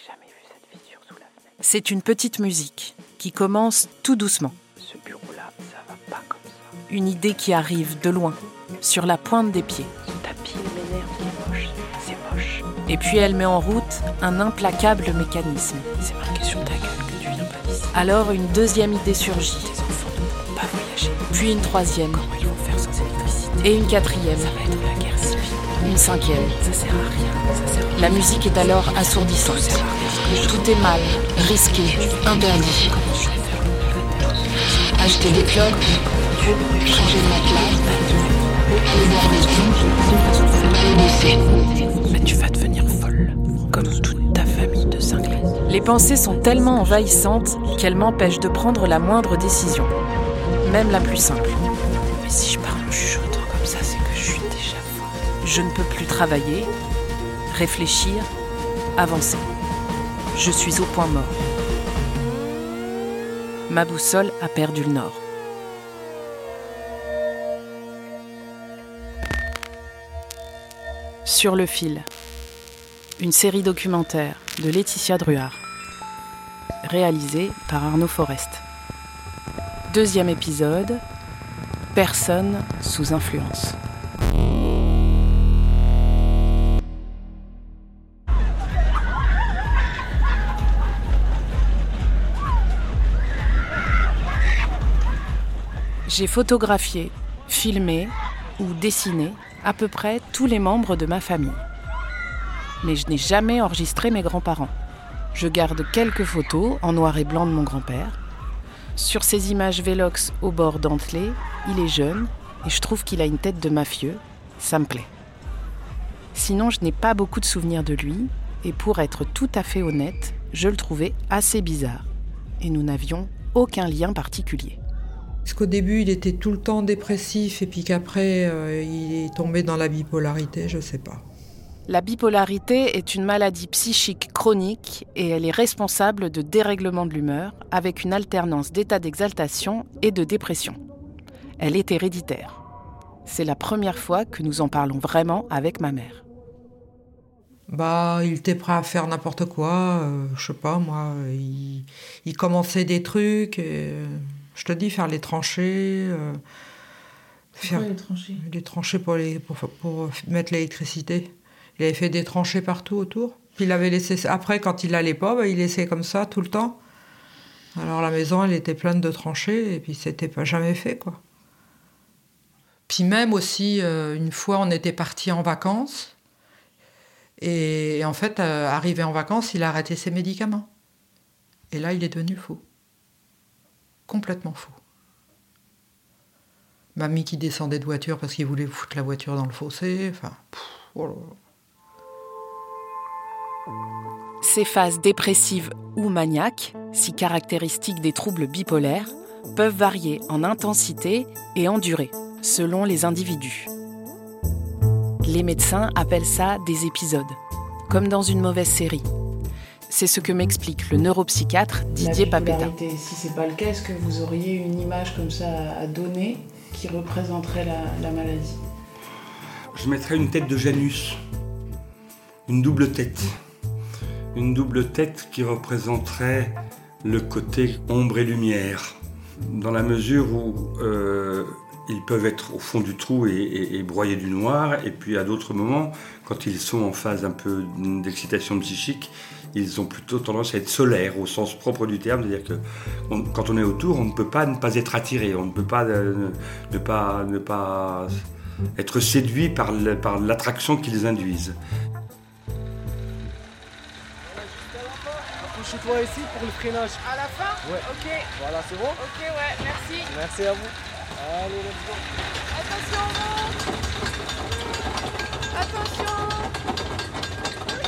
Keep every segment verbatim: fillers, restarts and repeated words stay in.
jamais vu cette fissure sous la fenêtre. C'est une petite musique qui commence tout doucement. Ce bureau-là, ça va pas comme ça. Une idée qui arrive de loin, sur la pointe des pieds. Ce tapis, il m'énerve, il est moche. C'est moche. Et puis elle met en route un implacable mécanisme. C'est marqué sur ta gueule que tu viens pas d'ici. Alors une deuxième idée surgit. Les enfants ne pourront pas voyager. Puis une troisième. Comment ils vont faire sans électricité? Et une quatrième. Ça va être la guerre civile. Une cinquième. Ça sert à rien. Ça sert à rien. La musique est alors assourdissante. Tout sert à rien. Tout est mal, risqué, interdit. Acheter des clopes, changer de matelas, aller voir les films, Mais tu vas devenir folle, comme toute ta famille de cinglés. Les pensées sont tellement envahissantes qu'elles m'empêchent de prendre la moindre décision, même la plus simple. Mais si je pars en chuchotant comme ça, c'est que je suis déjà folle. Je ne peux plus travailler, réfléchir, avancer. Je suis au point mort. Ma boussole a perdu le nord. Sur le fil, une série documentaire de Laetitia Druard, réalisée par Arnaud Forest. Deuxième épisode, personne sous influence. J'ai photographié, filmé ou dessiné à peu près tous les membres de ma famille. Mais je n'ai jamais enregistré mes grands-parents. Je garde quelques photos en noir et blanc de mon grand-père. Sur ces images Velox au bord dentelé, il est jeune et je trouve qu'il a une tête de mafieux. Ça me plaît. Sinon, je n'ai pas beaucoup de souvenirs de lui et pour être tout à fait honnête, je le trouvais assez bizarre. Et nous n'avions aucun lien particulier. Parce qu'au début, il était tout le temps dépressif et puis qu'après, euh, il est tombé dans la bipolarité, je sais pas. La bipolarité est une maladie psychique chronique et elle est responsable de dérèglements de l'humeur avec une alternance d'états d'exaltation et de dépression. Elle est héréditaire. C'est la première fois que nous en parlons vraiment avec ma mère. Bah, il était prêt à faire n'importe quoi, euh, je sais pas moi, il, il commençait des trucs, et, euh, je te dis, faire les tranchées. Euh, faire les tranchées Les tranchées pour, les, pour, pour mettre l'électricité. Il avait fait des tranchées partout autour. Puis il avait laissé, après, quand il allait pas, bah, il laissait comme ça tout le temps. Alors la maison, elle était pleine de tranchées, et puis c'était pas jamais fait, quoi. Puis même aussi, euh, une fois, on était partis en vacances, et, et en fait, euh, arrivé en vacances, il a arrêté ses médicaments. Et là, il est devenu fou. Complètement fou. Mamie qui descendait de voiture parce qu'il voulait foutre la voiture dans le fossé. Enfin, pff, oh là là. Ces phases dépressives ou maniaques, si caractéristiques des troubles bipolaires, peuvent varier en intensité et en durée, selon les individus. Les médecins appellent ça des épisodes, comme dans une mauvaise série. C'est ce que m'explique le neuropsychiatre Didier Papetta. Si ce n'est pas le cas, est-ce que vous auriez une image comme ça à donner qui représenterait la, la maladie ? Je mettrais une tête de Janus, une double tête. Une double tête qui représenterait le côté ombre et lumière, dans la mesure où euh, ils peuvent être au fond du trou et, et, et broyer du noir, et puis à d'autres moments, quand ils sont en phase un peu d'excitation psychique, ils ont plutôt tendance à être solaires au sens propre du terme, c'est-à-dire que on, quand on est autour, on ne peut pas ne pas être attiré, on ne peut pas euh, ne, pas, ne pas être séduit par, le, par l'attraction qu'ils induisent. Approchez-toi ici pour le freinage. À la fin ? Ouais. Ok. Voilà, c'est bon ? Ok, ouais, merci. Merci à vous. Allez, let's go. Attention, attention. Hein ?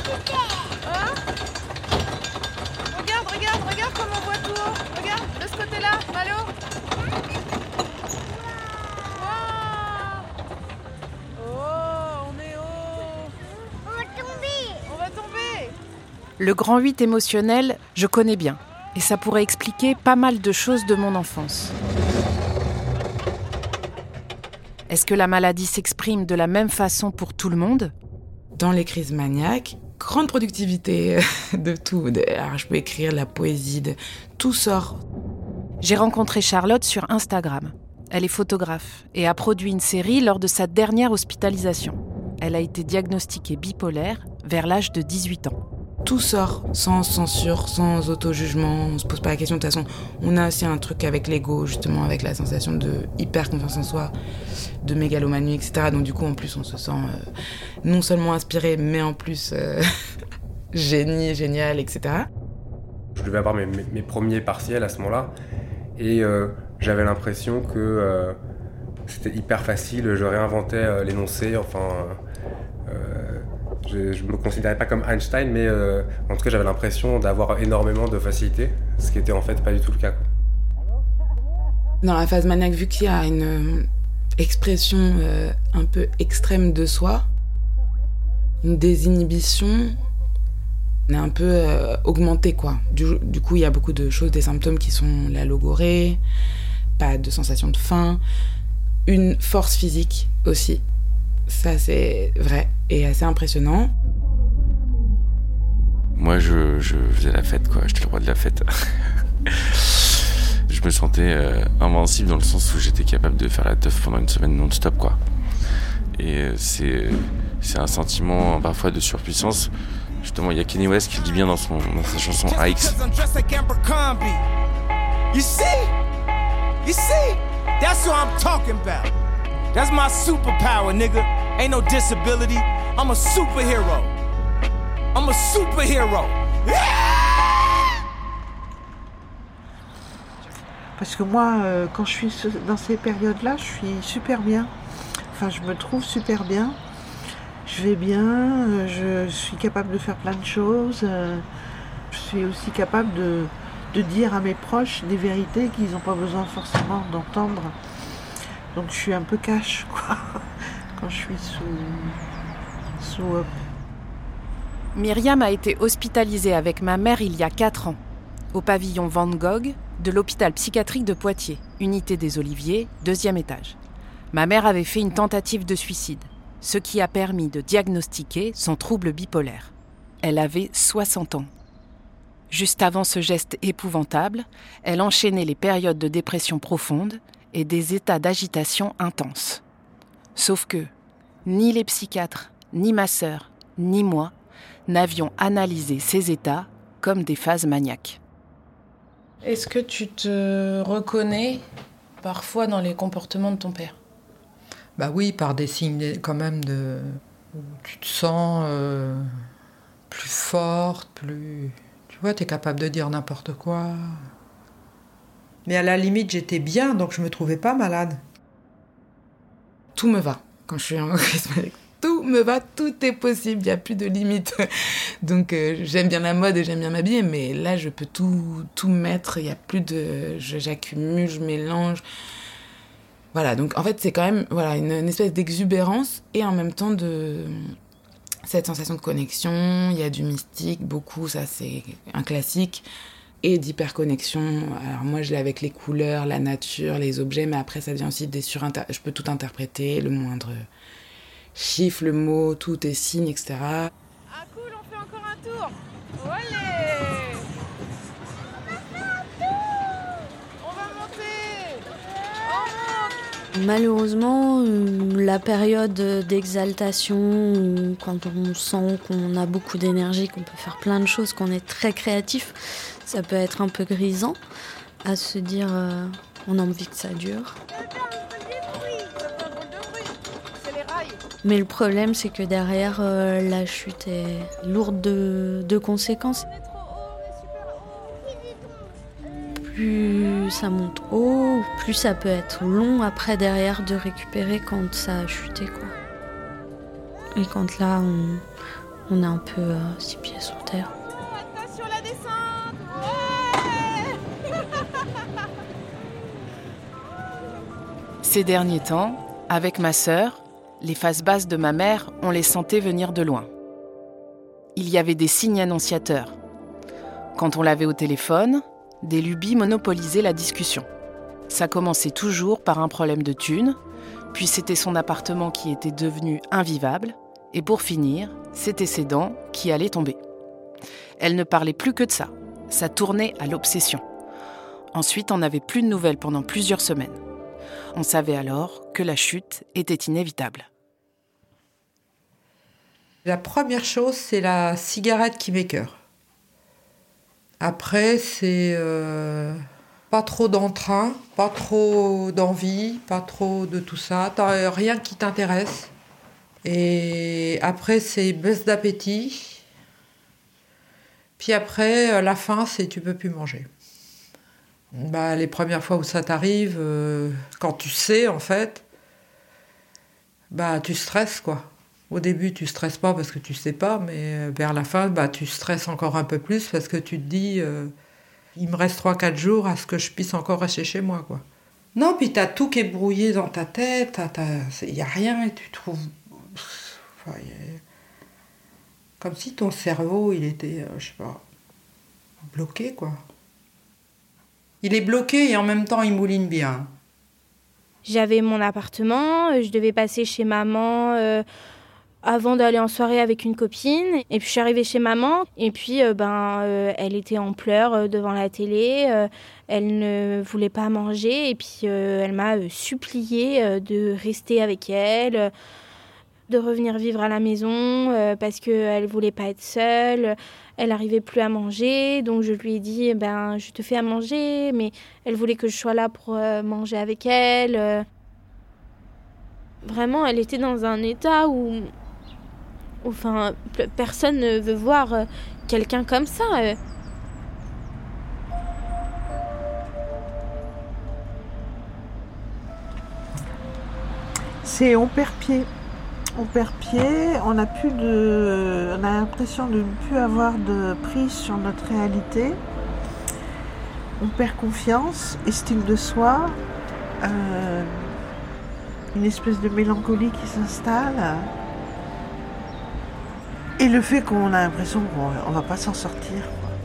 Regarde, regarde, regarde comme on voit tout haut. Regarde, de ce côté-là, Malo. Wow. Oh, on est haut. On va tomber. On va tomber. Le grand huit émotionnel, je connais bien. Et ça pourrait expliquer pas mal de choses de mon enfance. Est-ce que la maladie s'exprime de la même façon pour tout le monde ? Dans les crises maniaques, grande productivité de tout. Alors, je peux écrire la poésie, de... tout sort. J'ai rencontré Charlotte sur Instagram. Elle est photographe et a produit une série lors de sa dernière hospitalisation. Elle a été diagnostiquée bipolaire vers l'âge de dix-huit ans. Tout sort sans censure, sans auto-jugement, on se pose pas la question. De toute façon, on a aussi un truc avec l'ego, justement, avec la sensation de hyper confiance en soi, de mégalomanie, et cetera. Donc du coup, en plus, on se sent euh, non seulement inspiré, mais en plus euh, génie, génial, et cetera. Je devais avoir mes, mes, mes premiers partiels à ce moment-là, et euh, j'avais l'impression que euh, c'était hyper facile, je réinventais euh, l'énoncé, enfin... Euh, Je, je me considérais pas comme Einstein, mais euh, en tout cas j'avais l'impression d'avoir énormément de facilité, ce qui était en fait pas du tout le cas. Dans la phase maniaque, vu qu'il y a une euh, expression euh, un peu extrême de soi, une désinhibition, on est un peu euh, augmenté quoi. Du, du coup il y a beaucoup de choses, des symptômes qui sont la logorrhée, pas de sensation de faim, une force physique aussi. Ça, c'est vrai et assez impressionnant. Moi, je, je faisais la fête, quoi. J'étais le roi de la fête. Je me sentais euh, invincible dans le sens où j'étais capable de faire la teuf pendant une semaine non-stop, quoi. Et euh, c'est, c'est un sentiment parfois de surpuissance. Justement, il y a Kanye West qui le dit bien dans, son, dans sa chanson Ike's. You see? You see? That's what I'm talking about. That's my superpower, nigga. Ain't no disability. I'm a superhero. I'm a superhero. Parce que moi, euh, quand je suis dans ces périodes-là, je suis super bien. Enfin, je me trouve super bien. Je vais bien, euh, je suis capable de faire plein de choses. Euh, je suis aussi capable de, de dire à mes proches des vérités qu'ils n'ont pas besoin forcément d'entendre. Donc je suis un peu cash, quoi, quand je suis sous, sous up. Myriam a été hospitalisée avec ma mère il y a quatre ans, au pavillon Van Gogh de l'hôpital psychiatrique de Poitiers, unité des Oliviers, deuxième étage. Ma mère avait fait une tentative de suicide, ce qui a permis de diagnostiquer son trouble bipolaire. Elle avait soixante ans. Juste avant ce geste épouvantable, elle enchaînait les périodes de dépression profonde et des états d'agitation intenses. Sauf que ni les psychiatres, ni ma sœur, ni moi n'avions analysé ces états comme des phases maniaques. Est-ce que tu te reconnais parfois dans les comportements de ton père ? Bah oui, par des signes quand même de... où tu te sens euh, plus forte, plus... Tu vois, t'es capable de dire n'importe quoi. Mais à la limite, j'étais bien, donc je me trouvais pas malade. Tout me va quand je suis en crise maniaque. Tout me va, tout est possible, il n'y a plus de limite. Donc euh, j'aime bien la mode et j'aime bien m'habiller, mais là je peux tout, tout mettre, il n'y a plus de... Je, j'accumule, je mélange. Voilà, donc en fait c'est quand même voilà, une, une espèce d'exubérance et en même temps de... cette sensation de connexion, il y a du mystique, beaucoup, ça c'est un classique. Et d'hyperconnexion. Alors moi, je l'ai avec les couleurs, la nature, les objets, mais après, ça devient aussi des surinter... Je peux tout interpréter, le moindre chiffre, le mot, tout est signe, et cetera. Ah cool, on fait encore un tour. Allez, on va monter. On monte. Malheureusement, la période d'exaltation, quand on sent qu'on a beaucoup d'énergie, qu'on peut faire plein de choses, qu'on est très créatif, ça peut être un peu grisant à se dire euh, on a envie que ça dure. Mais le problème, c'est que derrière, euh, la chute est lourde de, de conséquences. Plus ça monte haut, plus ça peut être long après derrière de récupérer quand ça a chuté, quoi. Et quand là, on, on est un peu euh, six pieds sous terre. Attention la descente. Ouais. Ces derniers temps, avec ma sœur, les phases basses de ma mère, on les sentait venir de loin. Il y avait des signes annonciateurs. Quand on l'avait au téléphone, des lubies monopolisaient la discussion. Ça commençait toujours par un problème de thunes, puis c'était son appartement qui était devenu invivable, Et pour finir, c'était ses dents qui allaient tomber. Elle ne parlait plus que de ça. Ça tournait à l'obsession. Ensuite, on n'avait plus de nouvelles pendant plusieurs semaines. On savait alors que la chute était inévitable. La première chose, c'est la cigarette qui m'écœure. Après, c'est euh, pas trop d'entrain, pas trop d'envie, pas trop de tout ça. T'as rien qui t'intéresse. Et après, c'est baisse d'appétit. Puis après, la faim, c'est tu peux plus manger. Bah, les premières fois où ça t'arrive, euh, quand tu sais, en fait, bah, tu stresses, quoi. Au début, tu stresses pas parce que tu sais pas, mais vers la fin, bah, tu stresses encore un peu plus parce que tu te dis, euh, il me reste trois quatre jours à ce que je puisse encore rester chez moi, quoi. Non, puis t'as tout qui est brouillé dans ta tête, il y a rien et tu trouves... Enfin, y a... Comme si ton cerveau, il était, euh, je sais pas, bloqué, quoi. Il est bloqué et en même temps, il mouline bien. J'avais mon appartement, je devais passer chez maman euh, avant d'aller en soirée avec une copine. Et puis je suis arrivée chez maman et puis euh, ben, euh, elle était en pleurs euh, devant la télé. Euh, elle ne voulait pas manger et puis euh, elle m'a euh, supplié euh, de rester avec elle, euh, de revenir vivre à la maison euh, parce qu'elle ne voulait pas être seule. Elle n'arrivait plus à manger, donc je lui ai dit, ben, je te fais à manger, mais elle voulait que je sois là pour euh, manger avec elle. Euh. Vraiment, elle était dans un état où, où enfin, personne ne veut voir euh, quelqu'un comme ça. Euh. C'est on perd pied. On perd pied, on n'a plus de, on a l'impression de ne plus avoir de prise sur notre réalité. On perd confiance, estime de soi, euh, une espèce de mélancolie qui s'installe. Et le fait qu'on a l'impression qu'on ne va pas s'en sortir.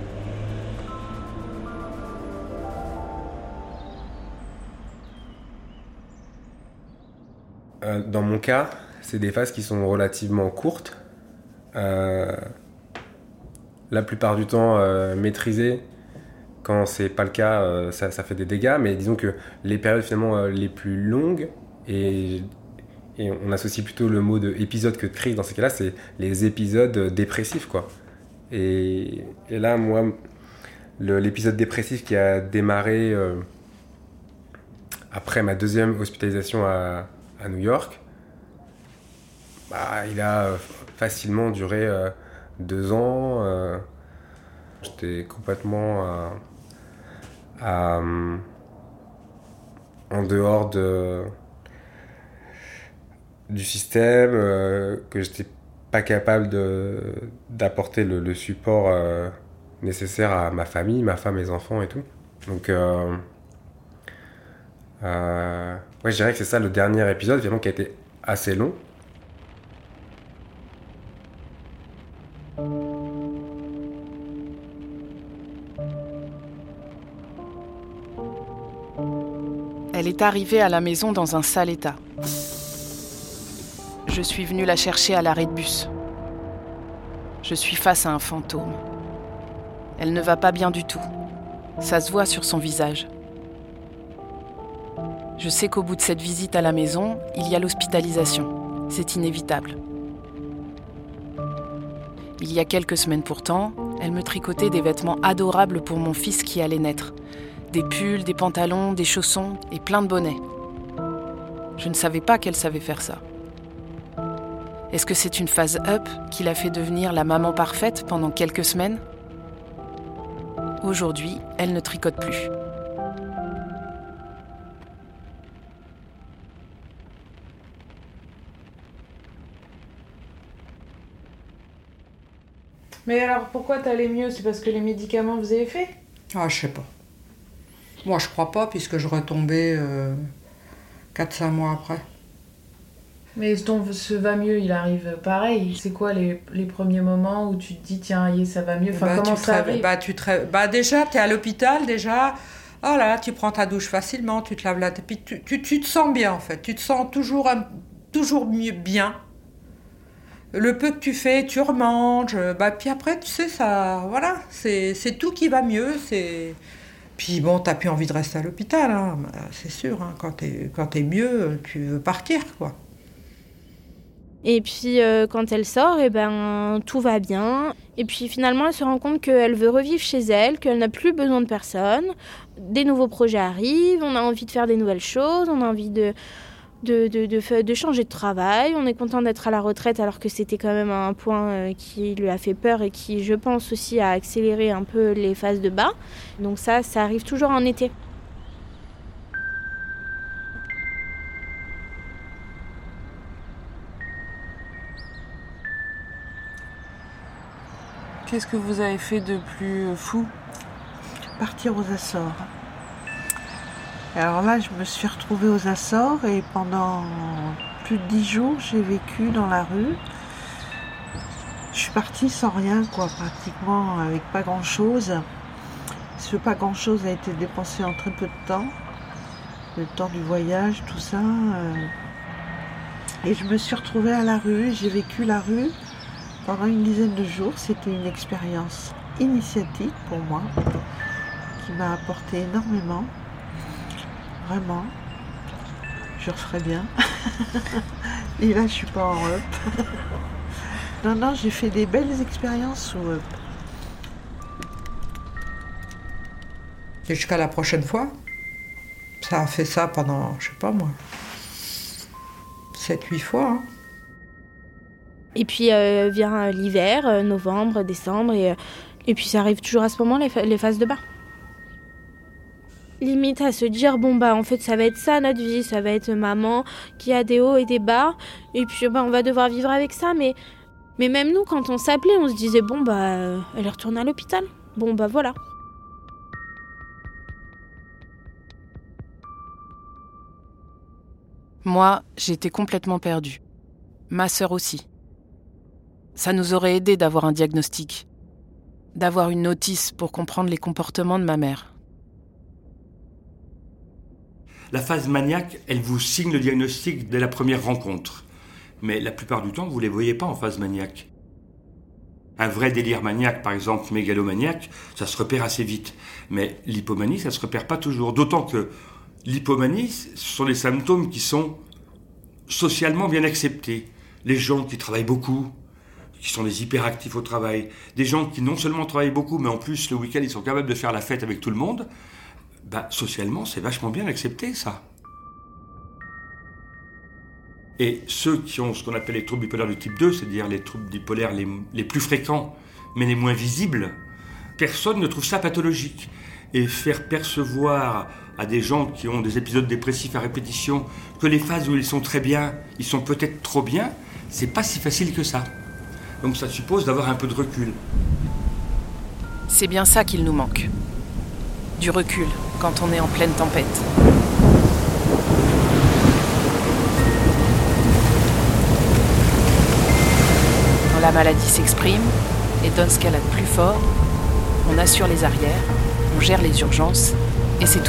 Euh, dans mon cas, c'est des phases qui sont relativement courtes. Euh, la plupart du temps euh, maîtrisées. Quand c'est pas le cas, euh, ça, ça fait des dégâts. Mais disons que les périodes finalement euh, les plus longues, et, et on associe plutôt le mot de épisode que de crise dans ces cas-là, c'est les épisodes dépressifs, quoi. Et, et là, moi, le, l'épisode dépressif qui a démarré euh, après ma deuxième hospitalisation à, à New York, bah, il a facilement duré euh, deux ans. Euh, j'étais complètement euh, à, en dehors de, du système, euh, que j'étais pas capable de, d'apporter le, le support euh, nécessaire à ma famille, ma femme, mes enfants et tout. Donc, euh, euh, ouais, je dirais que c'est ça le dernier épisode, finalement, qui a été assez long. Elle est arrivée à la maison dans un sale état. Je suis venue la chercher à l'arrêt de bus. Je suis face à un fantôme. Elle ne va pas bien du tout. Ça se voit sur son visage. Je sais qu'au bout de cette visite à la maison, il y a l'hospitalisation. C'est inévitable. Il y a quelques semaines pourtant, elle me tricotait des vêtements adorables pour mon fils qui allait naître. Des pulls, des pantalons, des chaussons et plein de bonnets. Je ne savais pas qu'elle savait faire ça. Est-ce que c'est une phase up qui l'a fait devenir la maman parfaite pendant quelques semaines ? Aujourd'hui, elle ne tricote plus. Mais alors, pourquoi t'allais mieux ? C'est parce que les médicaments faisaient effet ? Ah, je sais pas. Moi, je crois pas, puisque je retombais euh, quatre cinq mois après. Mais ton ce va mieux, il arrive pareil. C'est quoi les, les premiers moments où tu te dis, tiens, y est, ça va mieux ? Enfin, bah, comment ça te, arrive ? bah, tu te, bah, déjà, t'es à l'hôpital, déjà. Oh là là, tu prends ta douche facilement, tu te laves la tête. Puis tu, tu, tu te sens bien, en fait. Tu te sens toujours, un, toujours mieux bien. Le peu que tu fais, tu remanges. Bah, puis après, tu sais, ça, voilà, c'est, c'est tout qui va mieux. C'est... Puis bon, t'as plus envie de rester à l'hôpital, hein, c'est sûr. Hein, quand t'es, quand t'es mieux, tu veux partir, quoi. Et puis euh, quand elle sort, eh ben, tout va bien. Et puis finalement, elle se rend compte qu'elle veut revivre chez elle, qu'elle n'a plus besoin de personne. Des nouveaux projets arrivent, on a envie de faire des nouvelles choses, on a envie de, de, de, de, de changer de travail. On est content d'être à la retraite alors que c'était quand même un point qui lui a fait peur et qui, je pense, aussi a accéléré un peu les phases de bas. Donc ça, ça arrive toujours en été. Qu'est-ce que vous avez fait de plus fou ? Partir aux Açores. Alors là, je me suis retrouvée aux Açores et pendant plus de dix jours, j'ai vécu dans la rue. Je suis partie sans rien, quoi, pratiquement, avec pas grand-chose. Ce pas grand-chose a été dépensé en très peu de temps. Le temps du voyage, tout ça. Et je me suis retrouvée à la rue, j'ai vécu la rue. Pendant une dizaine de jours, c'était une expérience initiatique pour moi, qui m'a apporté énormément. Vraiment. Je referais bien. Et là, je suis pas en up. Non, non, j'ai fait des belles expériences sous up. Et jusqu'à la prochaine fois. Ça a fait ça pendant, je sais pas moi, sept huit fois. Hein. Et puis euh, vient l'hiver, euh, novembre, décembre, et, euh, et puis ça arrive toujours à ce moment, les, les phases de bas. Limite à se dire, bon bah en fait ça va être ça notre vie, ça va être maman qui a des hauts et des bas, et puis bah, on va devoir vivre avec ça, mais, mais même nous quand on s'appelait, on se disait, bon bah euh, elle est retournée à l'hôpital, bon bah voilà. Moi, j'étais complètement perdue. Ma sœur aussi. Ça nous aurait aidé d'avoir un diagnostic, d'avoir une notice pour comprendre les comportements de ma mère. La phase maniaque, elle vous signe le diagnostic dès la première rencontre. Mais la plupart du temps, vous ne les voyez pas en phase maniaque. Un vrai délire maniaque, par exemple mégalomaniaque, ça se repère assez vite. Mais l'hypomanie, ça ne se repère pas toujours. D'autant que l'hypomanie, ce sont des symptômes qui sont socialement bien acceptés. Les gens qui travaillent beaucoup, qui sont des hyperactifs au travail, des gens qui non seulement travaillent beaucoup, mais en plus le week-end ils sont capables de faire la fête avec tout le monde, bah, socialement c'est vachement bien accepté ça. Et ceux qui ont ce qu'on appelle les troubles bipolaires du type deux, c'est-à-dire les troubles bipolaires les, les plus fréquents, mais les moins visibles, personne ne trouve ça pathologique. Et faire percevoir à des gens qui ont des épisodes dépressifs à répétition que les phases où ils sont très bien, ils sont peut-être trop bien, c'est pas si facile que ça. Donc ça suppose d'avoir un peu de recul. C'est bien ça qu'il nous manque. Du recul, quand on est en pleine tempête. Quand la maladie s'exprime et donne ce qu'elle a de plus fort, on assure les arrières, on gère les urgences, et c'est tout.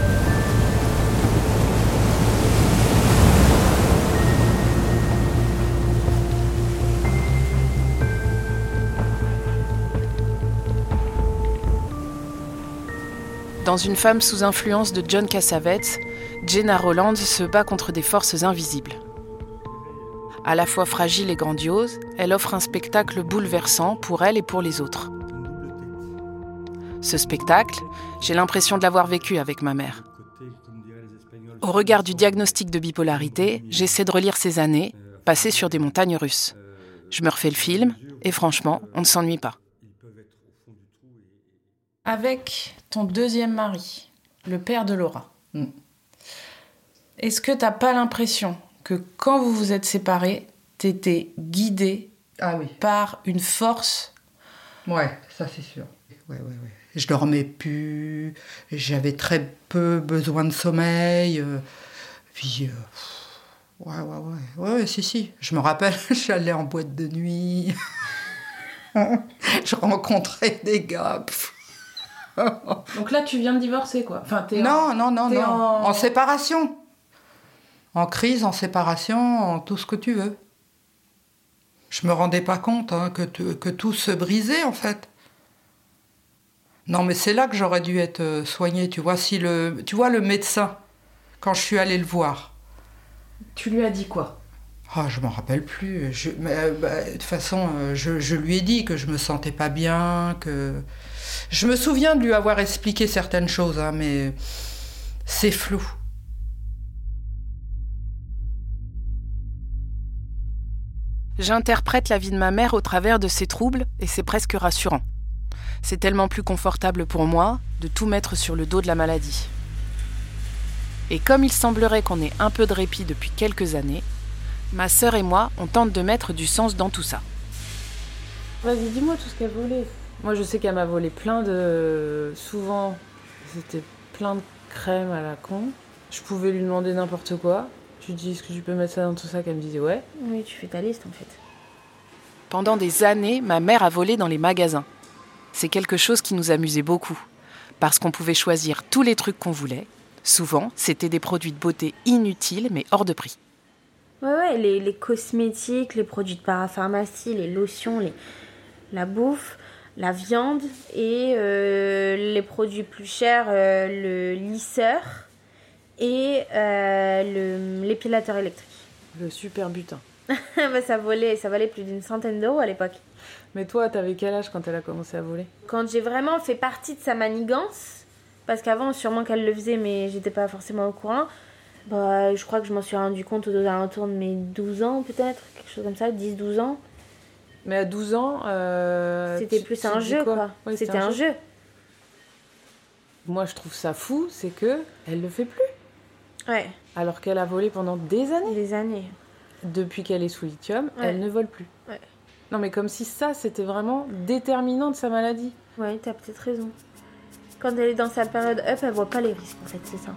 Dans Une femme sous influence de John Cassavetes, Gena Rowlands se bat contre des forces invisibles. À la fois fragile et grandiose, elle offre un spectacle bouleversant pour elle et pour les autres. Ce spectacle, j'ai l'impression de l'avoir vécu avec ma mère. Au regard du diagnostic de bipolarité, j'essaie de relire ces années, passées sur des montagnes russes. Je me refais le film, et franchement, on ne s'ennuie pas. Avec ton deuxième mari, le père de Laura, mm. est-ce que t'as pas l'impression que quand vous vous êtes séparés, t'étais guidée ah oui. par une force ? Ouais, ça c'est sûr. Ouais, ouais, ouais. Je dormais plus, j'avais très peu besoin de sommeil. Euh, puis, euh, ouais, ouais, ouais, ouais, ouais, si, si. Je me rappelle, j'allais en boîte de nuit. Je rencontrais des gars. Pff. Donc là, tu viens de divorcer, quoi. Enfin, t'es non, en... non, non, t'es non. En... en séparation. En crise, en séparation, en tout ce que tu veux. Je Je me rendais pas compte hein, que, t- que tout se brisait, en fait. Non, mais c'est là que j'aurais dû être soignée, tu vois. Si le, tu vois, le médecin, quand je suis allée le voir... Tu lui as dit quoi ? Ah, je m'en rappelle plus. Je, mais, euh, bah, de toute façon, euh, je, je lui ai dit que je me sentais pas bien, que... Je me souviens de lui avoir expliqué certaines choses, hein, mais c'est flou. J'interprète la vie de ma mère au travers de ses troubles et c'est presque rassurant. C'est tellement plus confortable pour moi de tout mettre sur le dos de la maladie. Et comme il semblerait qu'on ait un peu de répit depuis quelques années, ma sœur et moi, on tente de mettre du sens dans tout ça. Vas-y, dis-moi tout ce qu'elle volait. Moi, je sais qu'elle m'a volé plein de... Souvent, c'était plein de crème à la con. Je pouvais lui demander n'importe quoi. Je lui dis, est-ce que tu peux mettre ça dans tout ça ? Elle me disait, ouais. Oui, tu fais ta liste, en fait. Pendant des années, ma mère a volé dans les magasins. C'est quelque chose qui nous amusait beaucoup, parce qu'on pouvait choisir tous les trucs qu'on voulait. Souvent, c'était des produits de beauté inutiles, mais hors de prix. Ouais, ouais, les, les cosmétiques, les produits de parapharmacie, les lotions, les... la bouffe, la viande et euh, les produits plus chers, euh, le lisseur et euh, le, l'épilateur électrique. Le super butin. bah, ça, volait, ça valait plus d'une centaine d'euros à l'époque. Mais toi, t'avais quel âge quand elle a commencé à voler ? Quand j'ai vraiment fait partie de sa manigance, parce qu'avant, sûrement qu'elle le faisait, mais j'étais pas forcément au courant, bah, je crois que je m'en suis rendu compte aux alentours de mes douze ans, peut-être, quelque chose comme ça, dix douze ans. Mais à douze ans... Euh, c'était tu, plus tu un jeu, quoi. quoi. Oui, c'était, c'était un, un jeu. jeu. Moi, je trouve ça fou, c'est que elle le fait plus. Ouais. Alors qu'elle a volé pendant des années. Des années. Depuis qu'elle est sous lithium, ouais. elle ne vole plus. Ouais. Non, mais comme si ça, c'était vraiment déterminant de sa maladie. Ouais, t'as peut-être raison. Quand elle est dans sa période up, elle voit pas les risques, en fait, c'est ça.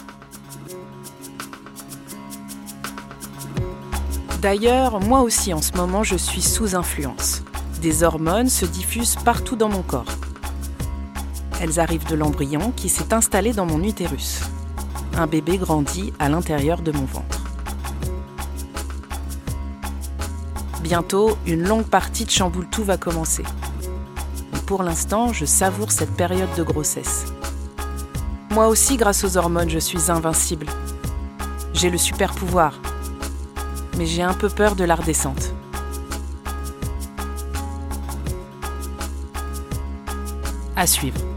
D'ailleurs, moi aussi, en ce moment, je suis sous influence. Des hormones se diffusent partout dans mon corps. Elles arrivent de l'embryon qui s'est installé dans mon utérus. Un bébé grandit à l'intérieur de mon ventre. Bientôt, une longue partie de chamboule tout va commencer. Mais pour l'instant, je savoure cette période de grossesse. Moi aussi, grâce aux hormones, je suis invincible. J'ai le super pouvoir. Mais j'ai un peu peur de la redescente. À suivre.